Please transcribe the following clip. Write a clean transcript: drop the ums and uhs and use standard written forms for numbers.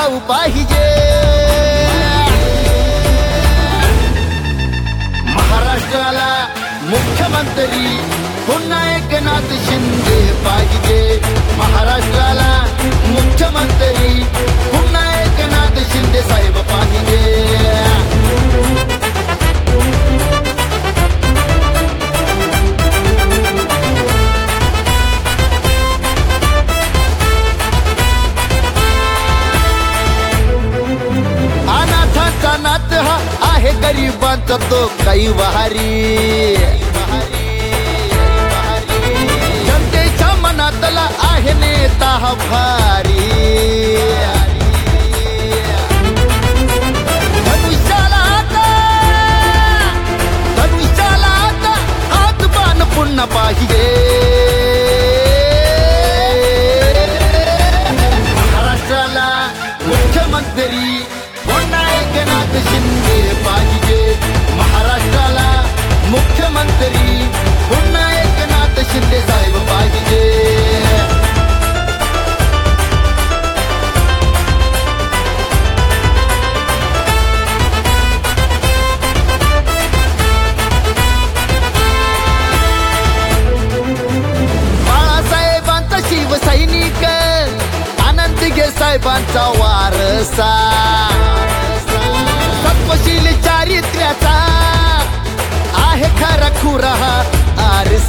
बचाव पाहिजे. महाराष्ट्राला मुख्यमंत्री पुन्हा एकनाथ शिंदे पाहिजे. महाराष्ट्राला मुख्यमंत्री पुन्हा एकनाथ शिंदे साहेब पाहिजे. अनाथांचा नाथ हा आहे गरिबांचा तो काही वहारी. जनतेच्या मनातला आहे नेता हा भारी. धनुष्याला आता हात बाण पुन्हा पाहिजे. महाराष्ट्राला मुख्यमंत्री पुन्हा एकनाथ शिंदे पाहिजे. महाराष्ट्राला मुख्यमंत्री पुन्हा एकनाथ शिंदे साहेब पाहिजे. बाळासाहेबांचा शिवसैनिक आनंदगे साहेबांचा वारसा. सत्वशील चारित्र्याचा आहे खरा खुरा आरसा.